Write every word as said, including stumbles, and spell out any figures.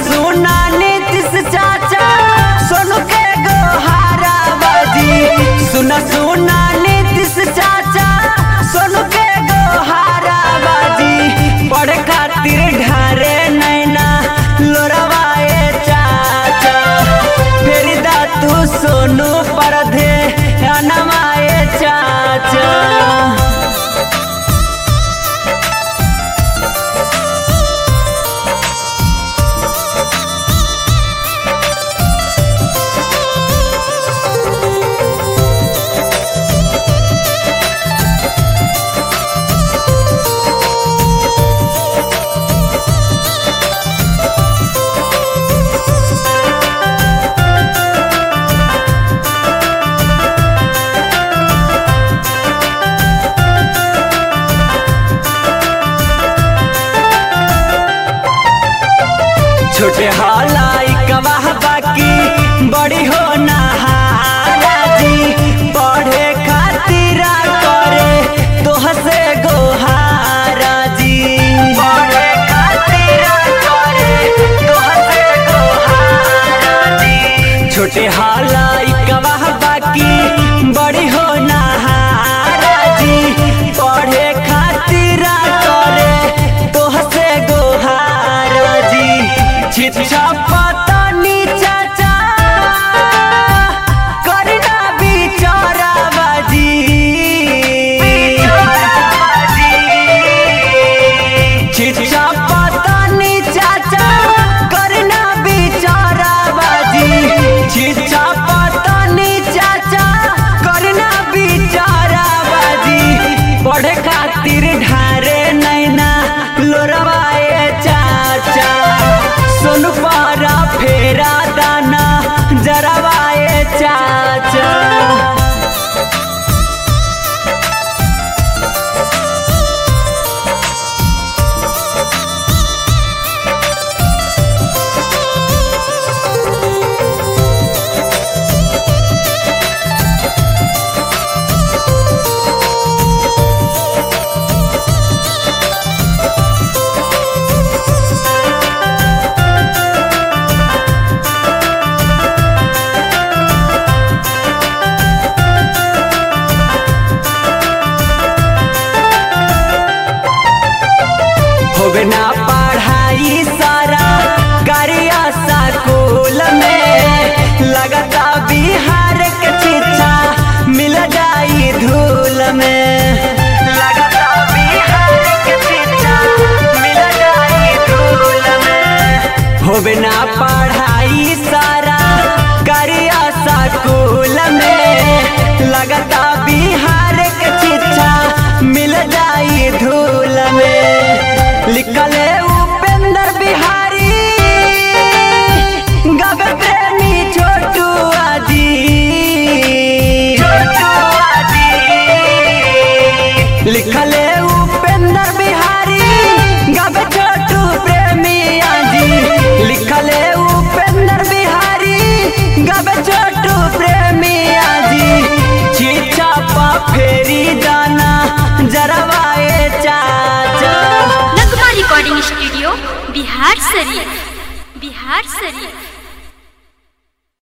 सुना नीतीश चाचा सोनू के गोहारा बाजी। सुना सुना नीतीश चाचा सोनू के गोहारा बाजी। पढ़े खातिर ढारे नैना लोरवाए चाचा। फेरी दा तू सोनू पर धे नमाए चाचा। छोटे हलाई कवाह बाकी बड़ी हो नहारा जी। पढ़े खातिर करे तोह से गोहारा जी। पढ़े खातिर करे तोह से गोहारा जी। छोटे हलाई कवाह बाकी बड़ी हो नहारा जी। पढ़े खातिर करे तोह से गोहारा जी। शिक्षा पता नी चाचा करना बिचारा बाजी। शिक्षा पता नी चाचा करना बिचारा बाजी। शिक्षा पता नी चाचा करना बिचारा बाजी। पढ़े खातिर ढारे नैना लोरवाए चाचा। सोनू पारा फेरा दाना जरावाए चाचा। होबे ना पढ़ाई सारा करिया स्कूल में। लगता बिहार के शिक्षा मिल जाई धूल में। लगता बिहार के शिक्षा मिल जाई धूल में। होबे ना पढ़ाई सारा करिया स्कूल में। लगता बिहार के शिक्षा मिल जाई धूल में। लिखले उपेंद्र बिहारी गावे प्रेमी छोटू आजी। छोटू आजी लिखले उपेंद्र बिहारी गावे छोटू प्रेमी आजी। लिखले उपेंद्र बिहारी गावे छोटू प्रेमी आजी। शिक्षा पा फेरी दाना जरवाए चाचा। Recording studio Bihar Sharif Bihar Sharif.